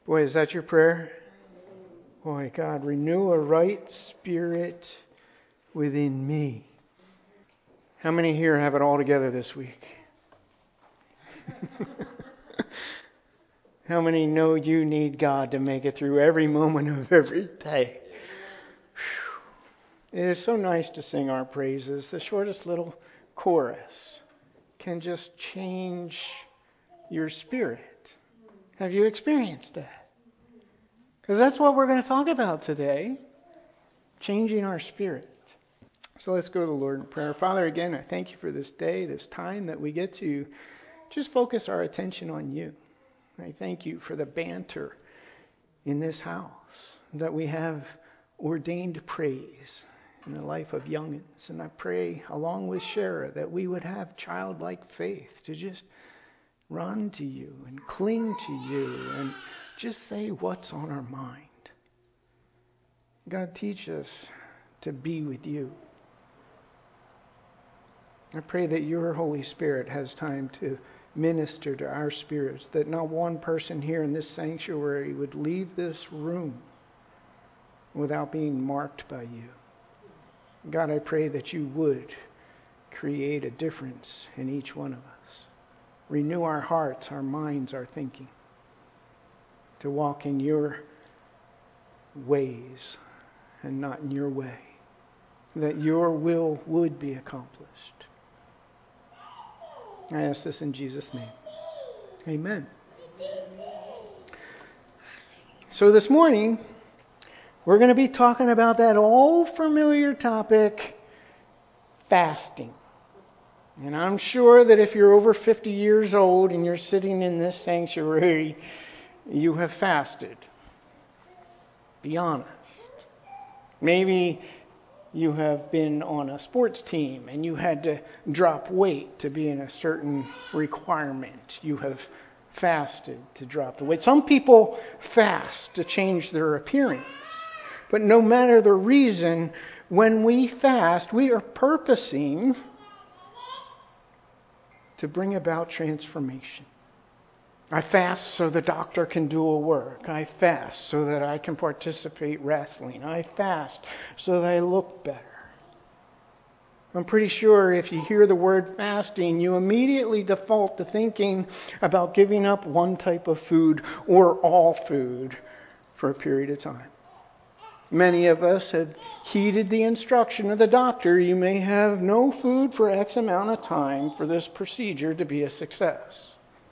Boy, is that your prayer? Boy, God, renew a right spirit within me. How many here have it all together this week? How many know you need God to make it through every moment of every day? Whew. It is so nice to sing our praises. The shortest little chorus can just change your spirit. Have you experienced that? Because that's what we're going to talk about today. Changing our spirit. So let's go to the Lord in prayer. Father, again, I thank you for this day, this time that we get to just focus our attention on you. I thank you for the banter in this house, that we have ordained praise in the life of youngins. And I pray, along with Shara, that we would have childlike faith to just run to you and cling to you and just say what's on our mind. God, teach us to be with you. I pray that your Holy Spirit has time to minister to our spirits, that not one person here in this sanctuary would leave this room without being marked by you. God, I pray that you would create a difference in each one of us. Renew our hearts, our minds, our thinking, to walk in your ways and not in your way, that your will would be accomplished. I ask this in Jesus' name. Amen. So this morning, we're going to be talking about that old familiar topic, fasting. And I'm sure that if you're over 50 years old and you're sitting in this sanctuary, you have fasted. Be honest. Maybe you have been on a sports team and you had to drop weight to be in a certain requirement. You have fasted to drop the weight. Some people fast to change their appearance. But no matter the reason, when we fast, we are purposing to bring about transformation. I fast so the doctor can do a work. I fast so that I can participate wrestling. I fast so that I look better. I'm pretty sure if you hear the word fasting, you immediately default to thinking about giving up one type of food or all food for a period of time. Many of us have heeded the instruction of the doctor. You may have no food for X amount of time for this procedure to be a success.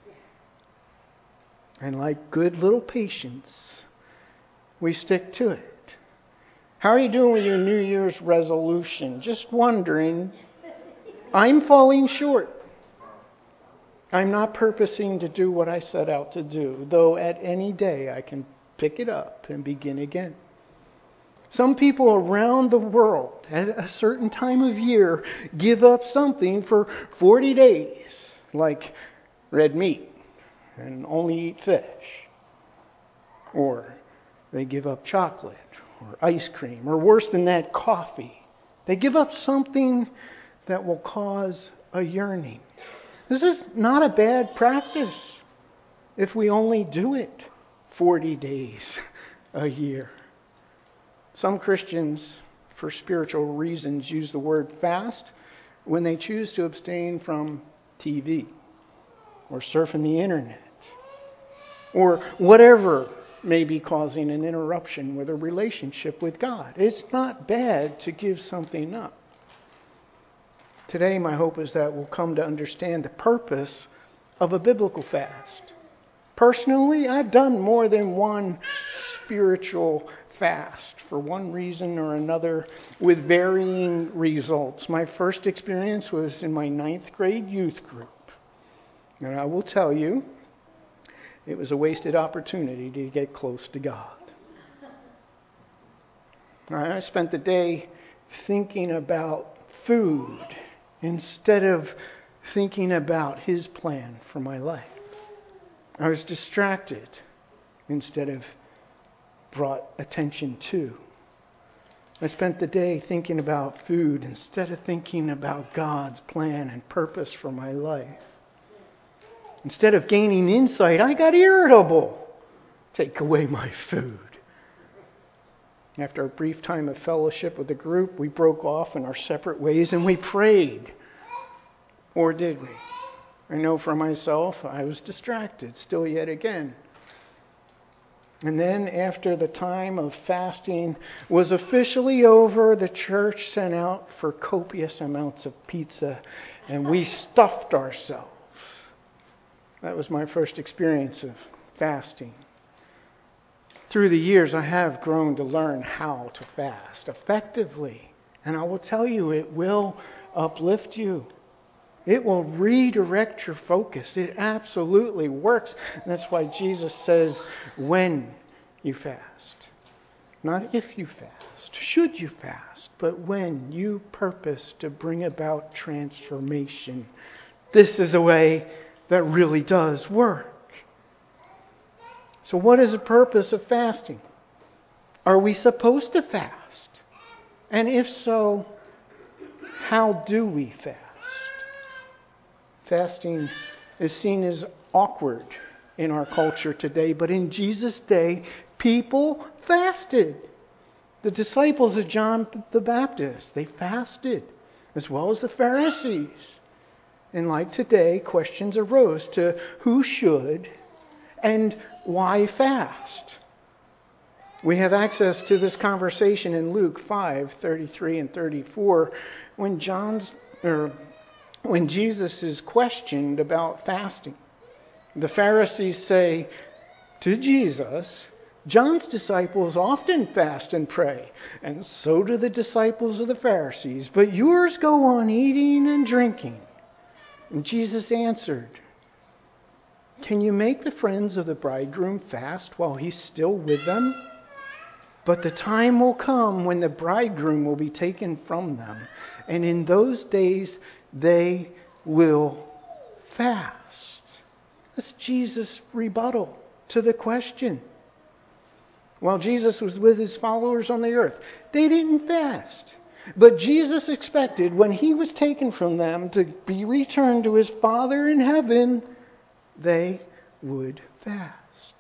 And like good little patients, we stick to it. How are you doing with your New Year's resolution? Just wondering. I'm falling short. I'm not purposing to do what I set out to do, though at any day I can pick it up and begin again. Some people around the world at a certain time of year give up something for 40 days, like red meat, and only eat fish. Or they give up chocolate or ice cream, or worse than that, coffee. They give up something that will cause a yearning. This is not a bad practice if we only do it 40 days a year. Some Christians, for spiritual reasons, use the word fast when they choose to abstain from TV or surfing the internet or whatever may be causing an interruption with a relationship with God. It's not bad to give something up. Today, my hope is that we'll come to understand the purpose of a biblical fast. Personally, I've done more than one spiritual fast for one reason or another with varying results. My first experience was in my 9th grade youth group. And I will tell you, it was a wasted opportunity to get close to God. I spent the day thinking about food instead of thinking about His plan for my life. I was distracted instead of brought attention to. I spent the day thinking about food instead of thinking about God's plan and purpose for my life. Instead of gaining insight, I got irritable. Take away my food. After a brief time of fellowship with the group, we broke off in our separate ways and we prayed. Or did we? I know for myself, I was distracted still yet again. And then after the time of fasting was officially over, the church sent out for copious amounts of pizza and we stuffed ourselves. That was my first experience of fasting. Through the years, I have grown to learn how to fast effectively. And I will tell you, it will uplift you. It will redirect your focus. It absolutely works. That's why Jesus says, when you fast. Not if you fast, should you fast, but when you purpose to bring about transformation. This is a way that really does work. So what is the purpose of fasting? Are we supposed to fast? And if so, how do we fast? Fasting is seen as awkward in our culture today, but in Jesus' day, people fasted. The disciples of John the Baptist, they fasted, as well as the Pharisees. And like today, questions arose to who should and why fast? We have access to this conversation in Luke 5:33 and 34 when Jesus is questioned about fasting. The Pharisees say to Jesus, John's disciples often fast and pray, and so do the disciples of the Pharisees, but yours go on eating and drinking. And Jesus answered, can you make the friends of the bridegroom fast while he's still with them? But the time will come when the bridegroom will be taken from them, and in those days they will fast. That's Jesus' rebuttal to the question. While Jesus was with his followers on the earth, they didn't fast. But Jesus expected when he was taken from them to be returned to his Father in heaven, they would fast.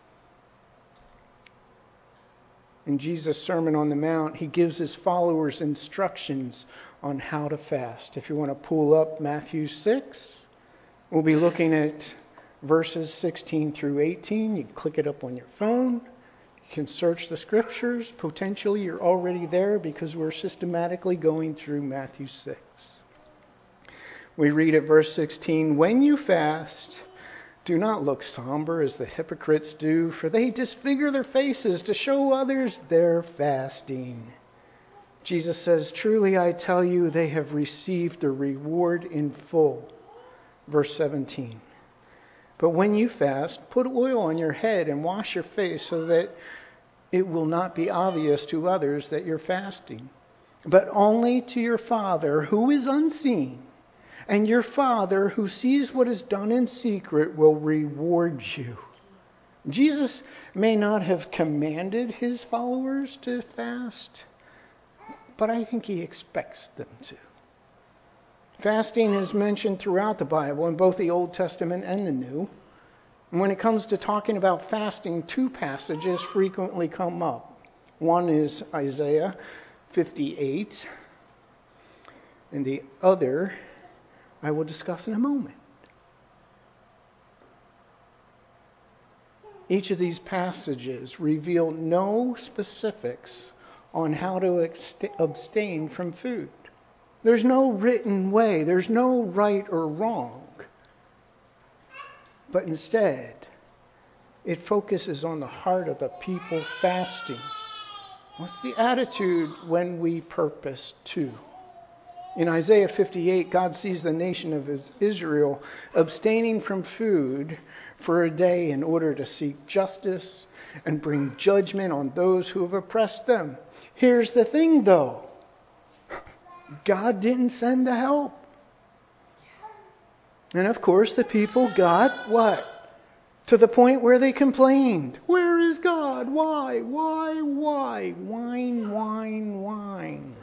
In Jesus' Sermon on the Mount, he gives his followers instructions on how to fast. If you want to pull up Matthew 6, we'll be looking at verses 16 through 18. You can click it up on your phone. You can search the scriptures. Potentially you're already there because we're systematically going through Matthew 6. We read at verse 16, when you fast, do not look somber as the hypocrites do, for they disfigure their faces to show others they're fasting. Jesus says, truly I tell you, they have received their reward in full. Verse 17. But when you fast, put oil on your head and wash your face so that it will not be obvious to others that you're fasting, but only to your Father who is unseen. And your Father who sees what is done in secret will reward you. Jesus may not have commanded his followers to fast, but I think he expects them to. Fasting is mentioned throughout the Bible, in both the Old Testament and the New. And when it comes to talking about fasting, two passages frequently come up. One is Isaiah 58, and the other I will discuss in a moment. Each of these passages reveal no specifics on how to abstain from food. There's no written way. There's no right or wrong. But instead, it focuses on the heart of the people fasting. What's the attitude when we purpose to? In Isaiah 58, God sees the nation of Israel abstaining from food for a day in order to seek justice and bring judgment on those who have oppressed them. Here's the thing, though. God didn't send the help. And of course, the people got what? To the point where they complained. Where is God? Why? Whine, whine, whine.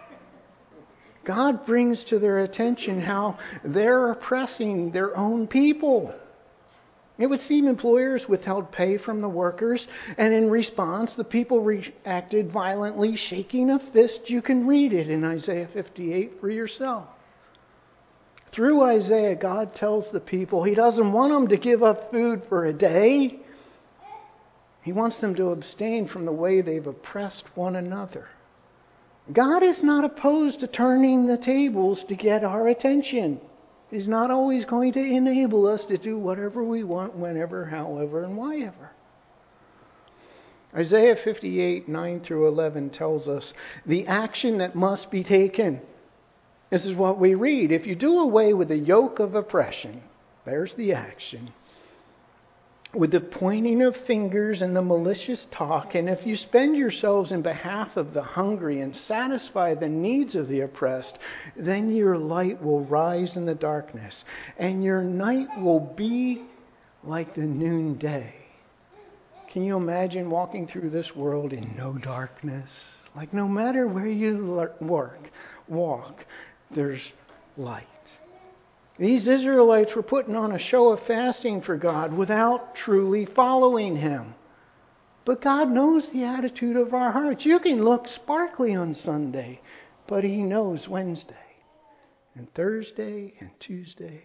God brings to their attention how they're oppressing their own people. It would seem employers withheld pay from the workers, and in response, the people reacted violently, shaking a fist. You can read it in Isaiah 58 for yourself. Through Isaiah, God tells the people He doesn't want them to give up food for a day. He wants them to abstain from the way they've oppressed one another. God is not opposed to turning the tables to get our attention. He's not always going to enable us to do whatever we want, whenever, however, and whyever. Isaiah 58, 9 through 11 tells us the action that must be taken. This is what we read. If you do away with the yoke of oppression, there's the action. With the pointing of fingers and the malicious talk, and if you spend yourselves in behalf of the hungry and satisfy the needs of the oppressed, then your light will rise in the darkness, and your night will be like the noonday. Can you imagine walking through this world in no darkness? Like no matter where you walk, there's light. These Israelites were putting on a show of fasting for God without truly following Him. But God knows the attitude of our hearts. You can look sparkly on Sunday, but He knows Wednesday and Thursday and Tuesday.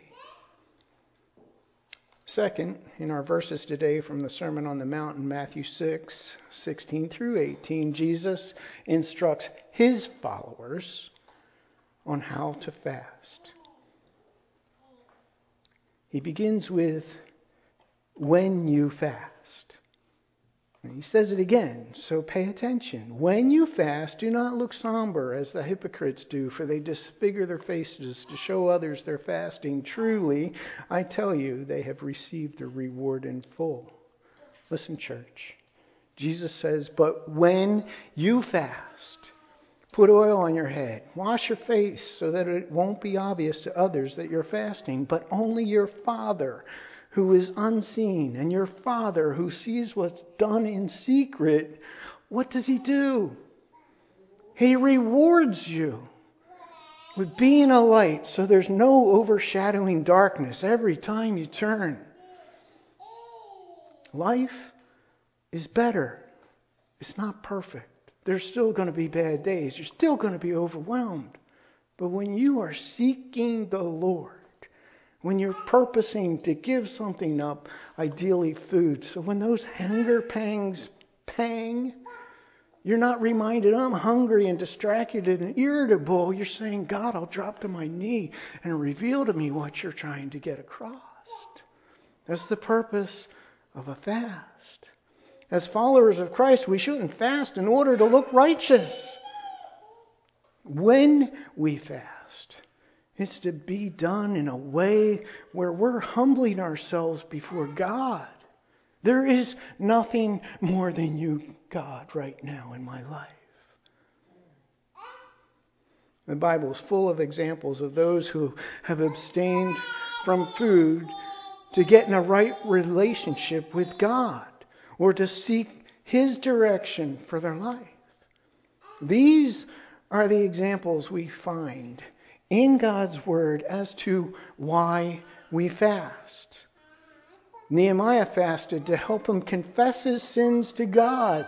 Second, in our verses today from the Sermon on the Mount in Matthew 6, 16 through 18, Jesus instructs His followers on how to fast. He begins with, when you fast. And He says it again, so pay attention. When you fast, do not look somber as the hypocrites do, for they disfigure their faces to show others their fasting. Truly, I tell you, they have received their reward in full. Listen, church. Jesus says, but when you fast, put oil on your head. Wash your face so that it won't be obvious to others that you're fasting, but only your Father who is unseen, and your Father who sees what's done in secret, what does He do? He rewards you with being a light so there's no overshadowing darkness every time you turn. Life is better. It's not perfect. There's still going to be bad days. You're still going to be overwhelmed. But when you are seeking the Lord, when you're purposing to give something up, ideally food, so when those hunger pangs pang, you're not reminded, I'm hungry and distracted and irritable. You're saying, God, I'll drop to my knee and reveal to me what you're trying to get across. That's the purpose of a fast. As followers of Christ, we shouldn't fast in order to look righteous. When we fast, it's to be done in a way where we're humbling ourselves before God. There is nothing more than you, God, right now in my life. The Bible is full of examples of those who have abstained from food to get in a right relationship with God, or to seek His direction for their life. These are the examples we find in God's Word as to why we fast. Nehemiah fasted to help him confess his sins to God,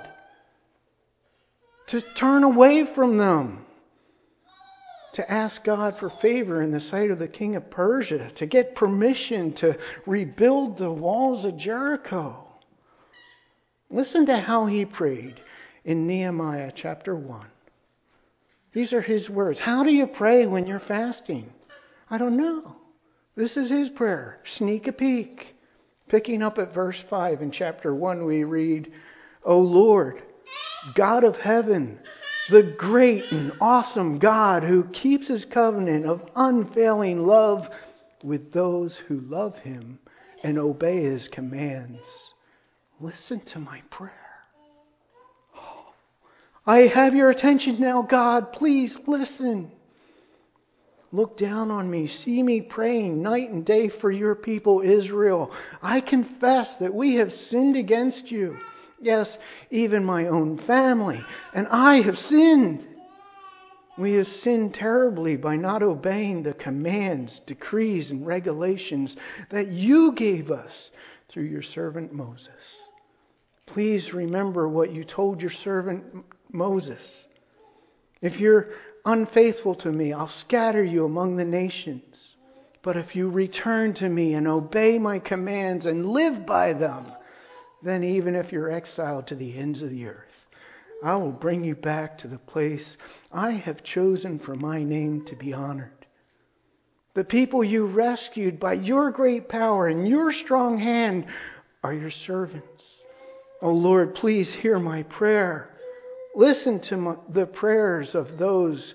to turn away from them, to ask God for favor in the sight of the king of Persia, to get permission to rebuild the walls of Jericho. Listen to how he prayed in Nehemiah chapter 1. These are his words. How do you pray when you're fasting? I don't know. This is his prayer. Sneak a peek. Picking up at verse 5 in chapter 1, we read, O Lord, God of heaven, the great and awesome God who keeps His covenant of unfailing love with those who love Him and obey His commands. Listen to my prayer. I have your attention now, God. Please listen. Look down on me. See me praying night and day for your people, Israel. I confess that we have sinned against you. Yes, even my own family. And I have sinned. We have sinned terribly by not obeying the commands, decrees, and regulations that you gave us through your servant Moses. Please remember what you told your servant Moses. If you're unfaithful to me, I'll scatter you among the nations. But if you return to me and obey my commands and live by them, then even if you're exiled to the ends of the earth, I will bring you back to the place I have chosen for my name to be honored. The people you rescued by your great power and your strong hand are your servants. Oh Lord, please hear my prayer. Listen to the prayers of those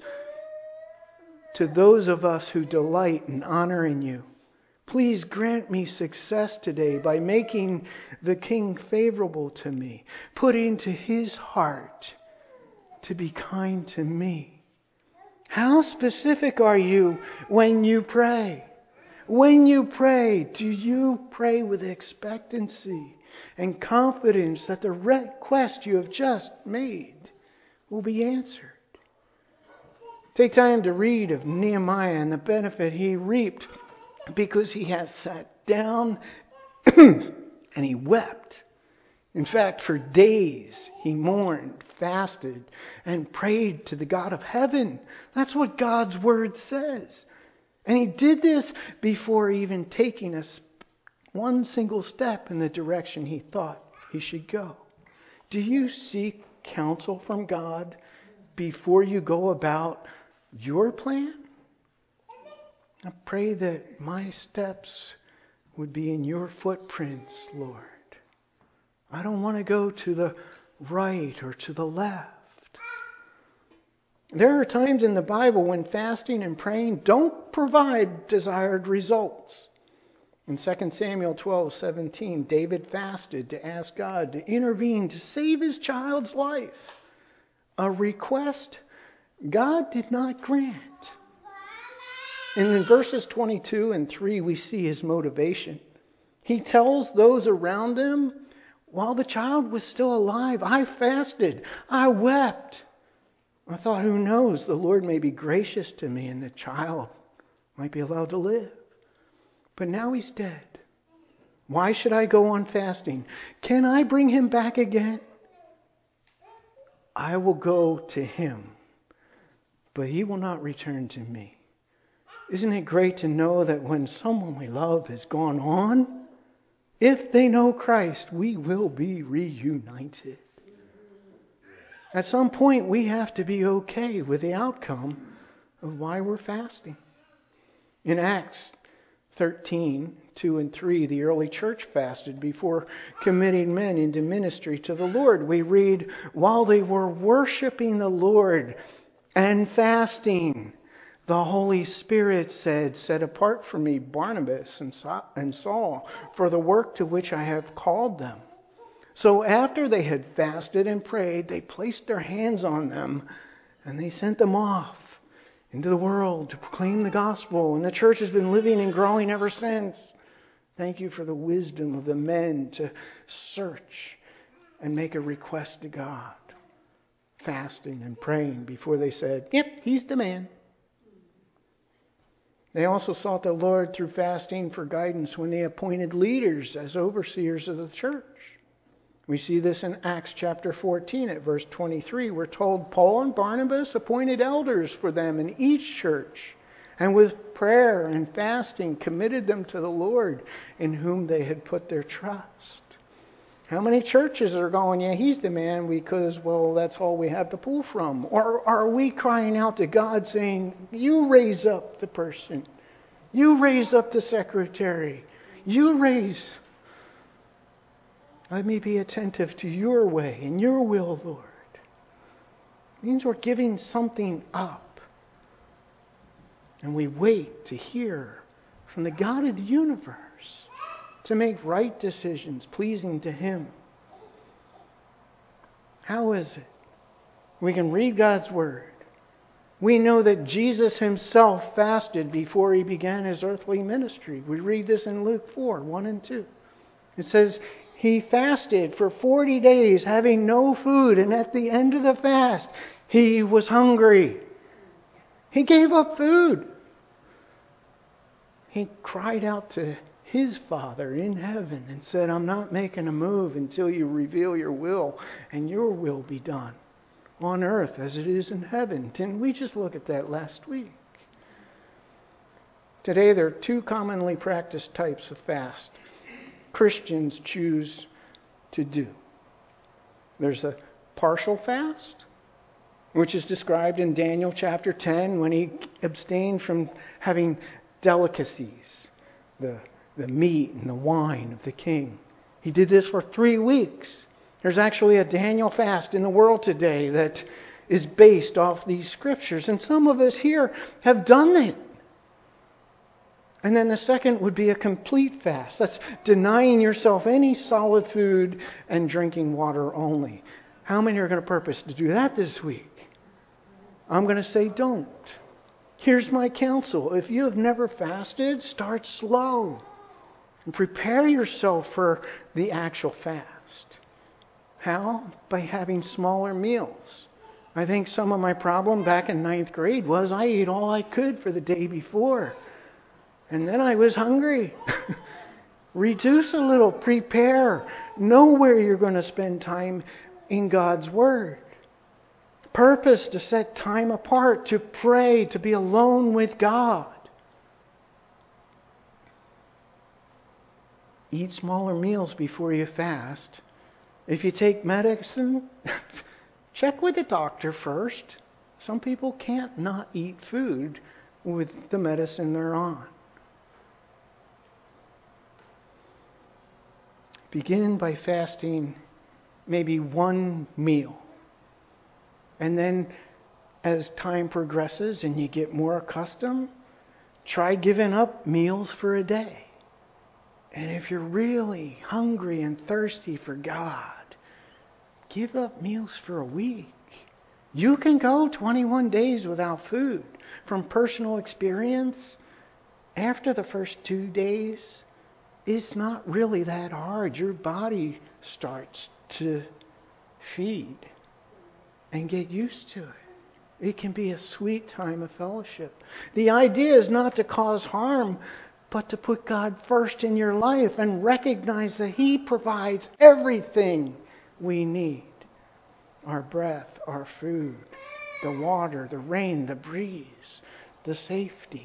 of us who delight in honoring you. Please grant me success today by making the king favorable to me, put into his heart to be kind to me. How specific are you when you pray? When you pray, do you pray with expectancy and confidence that the request you have just made will be answered? Take time to read of Nehemiah and the benefit he reaped because he has sat down and he wept. In fact, for days he mourned, fasted, and prayed to the God of heaven. That's what God's word says. And he did this before even taking one single step in the direction he thought he should go. Do you seek counsel from God before you go about your plan? I pray that my steps would be in your footprints, Lord. I don't want to go to the right or to the left. There are times in the Bible when fasting and praying don't provide desired results. In 2 Samuel 12:17, David fasted to ask God to intervene to save his child's life. A request God did not grant. In verses 22 and 3, we see his motivation. He tells those around him, while the child was still alive, I fasted, I wept. I thought, who knows, the Lord may be gracious to me and the child might be allowed to live. But now he's dead. Why should I go on fasting? Can I bring him back again? I will go to him, but he will not return to me. Isn't it great to know that when someone we love has gone on, if they know Christ, we will be reunited. At some point, we have to be okay with the outcome of why we're fasting. In Acts 13:2 and 3, the early church fasted before committing men into ministry to the Lord. We read, while they were worshiping the Lord and fasting, the Holy Spirit said, set apart for me Barnabas and Saul for the work to which I have called them. So after they had fasted and prayed, they placed their hands on them and they sent them off into the world to proclaim the gospel. And the church has been living and growing ever since. Thank you for the wisdom of the men to search and make a request to God, fasting and praying before they said, yep, he's the man. They also sought the Lord through fasting for guidance when they appointed leaders as overseers of the church. We see this in Acts chapter 14 at verse 23. We're told Paul and Barnabas appointed elders for them in each church, and with prayer and fasting committed them to the Lord in whom they had put their trust. How many churches are going, yeah, he's the man because, well, that's all we have to pull from? Or are we crying out to God saying, you raise up the person. You raise up the secretary. Let me be attentive to your way and your will, Lord. It means we're giving something up. And we wait to hear from the God of the universe to make right decisions pleasing to him. How is it? We can read God's word. We know that Jesus himself fasted before he began his earthly ministry. We read this in Luke 4:1 and 2. It says, he fasted for 40 days having no food, and at the end of the fast, he was hungry. He gave up food. He cried out to His Father in heaven and said, I'm not making a move until you reveal your will, and your will be done on earth as it is in heaven. Didn't we just look at that last week? Today there are two commonly practiced types of fast Christians choose to do. There's a partial fast, which is described in Daniel chapter 10 when he abstained from having delicacies, the meat and the wine of the king. He did this for 3 weeks. There's actually a Daniel fast in the world today that is based off these scriptures. And some of us here have done it. And then the second would be a complete fast. That's denying yourself any solid food and drinking water only. How many are going to purpose to do that this week? I'm going to say don't. Here's my counsel. If you have never fasted, start slow. And prepare yourself for the actual fast. How? By having smaller meals. I think some of my problem back in 9th grade was I ate all I could for the day before. And then I was hungry. Reduce a little. Prepare. Know where you're going to spend time in God's Word. Purpose to set time apart, to pray, to be alone with God. Eat smaller meals before you fast. If you take medicine, check with the doctor first. Some people can't not eat food with the medicine they're on. Begin by fasting maybe one meal. And then as time progresses and you get more accustomed, try giving up meals for a day. And if you're really hungry and thirsty for God, give up meals for a week. You can go 21 days without food. From personal experience, after the first 2 days, it's not really that hard. Your body starts to feed and get used to it. It can be a sweet time of fellowship. The idea is not to cause harm, but to put God first in your life and recognize that He provides everything we need. Our breath, our food, the water, the rain, the breeze, the safety.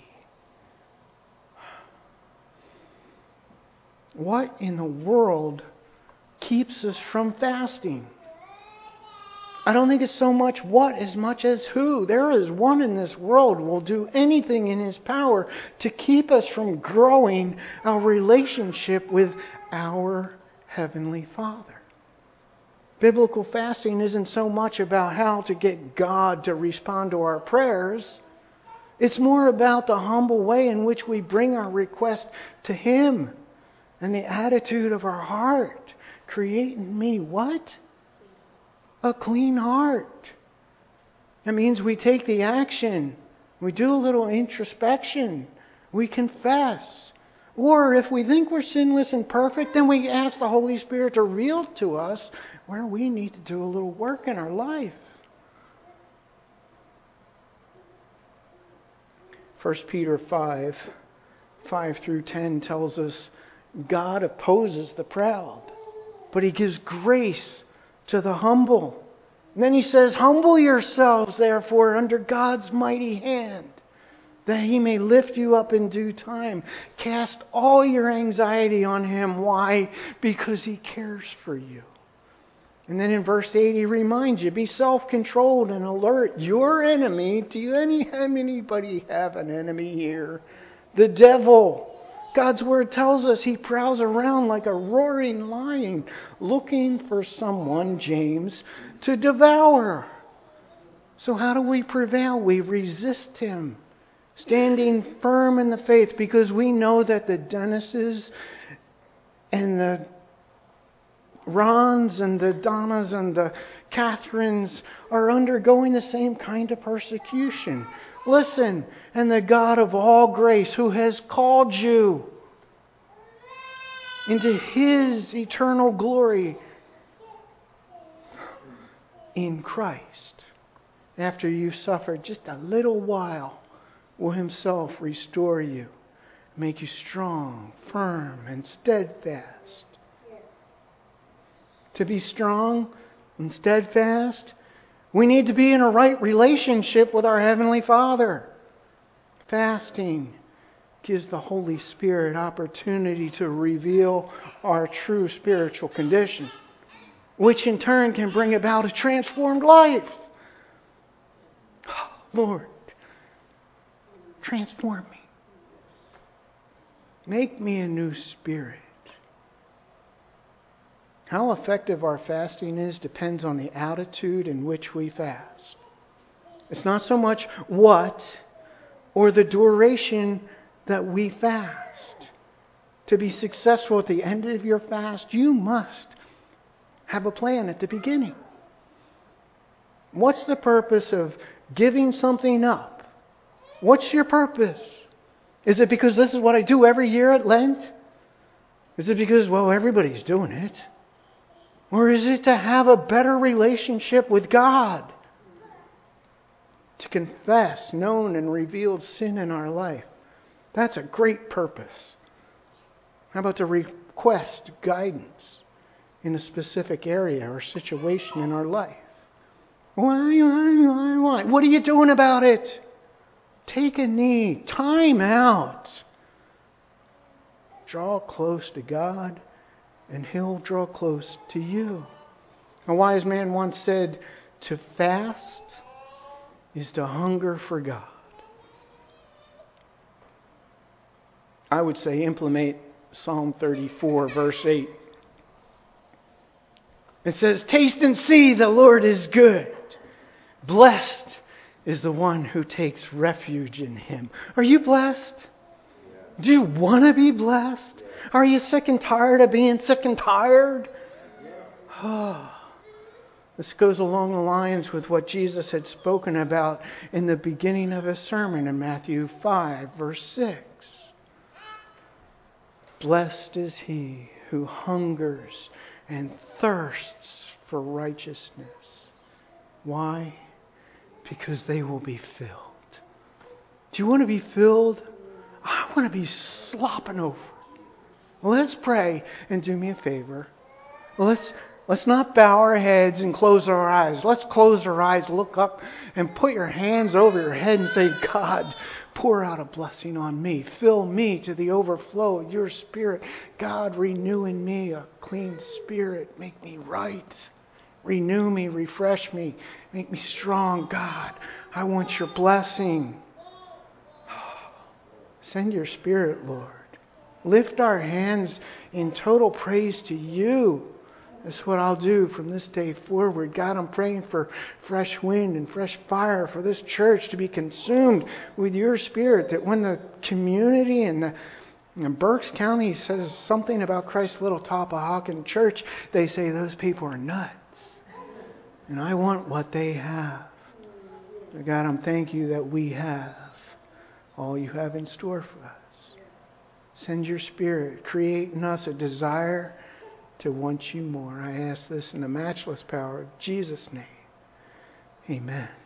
What in the world keeps us from fasting? I don't think it's so much what as much as who. There is one in this world who will do anything in his power to keep us from growing our relationship with our Heavenly Father. Biblical fasting isn't so much about how to get God to respond to our prayers. It's more about the humble way in which we bring our request to Him and the attitude of our heart. Create in me what? A clean heart. That means we take the action. We do a little introspection. We confess. Or if we think we're sinless and perfect, then we ask the Holy Spirit to reveal to us where we need to do a little work in our life. 1 Peter 5 through 10 tells us God opposes the proud, but He gives grace to the humble. And then He says, humble yourselves, therefore, under God's mighty hand, that He may lift you up in due time. Cast all your anxiety on Him. Why? Because He cares for you. And then in verse 8, He reminds you, be self-controlled and alert. Your enemy, anybody have an enemy here? The devil. God's Word tells us he prowls around like a roaring lion, looking for someone, James, to devour. So how do we prevail? We resist him, standing firm in the faith, because we know that the Dennises and the Rons and the Donnas and the Catherines are undergoing the same kind of persecution. Listen, and the God of all grace, who has called you into His eternal glory in Christ, after you've suffered just a little while, will Himself restore you, make you strong, firm, and steadfast. To be strong and steadfast, we need to be in a right relationship with our Heavenly Father. Fasting gives the Holy Spirit opportunity to reveal our true spiritual condition, which in turn can bring about a transformed life. Lord, transform me. Make me a new spirit. How effective our fasting is depends on the attitude in which we fast. It's not so much what or the duration that we fast. To be successful at the end of your fast, you must have a plan at the beginning. What's the purpose of giving something up? What's your purpose? Is it because this is what I do every year at Lent? Is it because, well, everybody's doing it? Or is it to have a better relationship with God? To confess known and revealed sin in our life. That's a great purpose. How about to request guidance in a specific area or situation in our life? Why? What are you doing about it? Take a knee. Time out. Draw close to God, and He'll draw close to you. A wise man once said, to fast is to hunger for God. I would say implement Psalm 34, verse 8. It says, taste and see the Lord is good. Blessed is the one who takes refuge in Him. Are you blessed? Do you want to be blessed? Are you sick and tired of being sick and tired? This goes along the lines with what Jesus had spoken about in the beginning of His sermon in Matthew 5, verse 6. Blessed is he who hungers and thirsts for righteousness. Why? Because they will be filled. Do you want to be filled? I want to be slopping over. Well, let's pray and do me a favor. Let's not bow our heads and close our eyes. Let's close our eyes, look up, and put your hands over your head and say, God, pour out a blessing on me. Fill me to the overflow of your Spirit. God, renew in me a clean spirit. Make me right. Renew me, refresh me, make me strong. God, I want your blessing. Send your Spirit, Lord. Lift our hands in total praise to you. That's what I'll do from this day forward. God, I'm praying for fresh wind and fresh fire for this church to be consumed with your Spirit. That when the community and Berks County says something about Christ Little Tappahaken Church, they say those people are nuts. And I want what they have. God, I'm thanking you that we have all you have in store for us. Send your Spirit. Create in us a desire to want you more. I ask this in the matchless power of Jesus' name. Amen.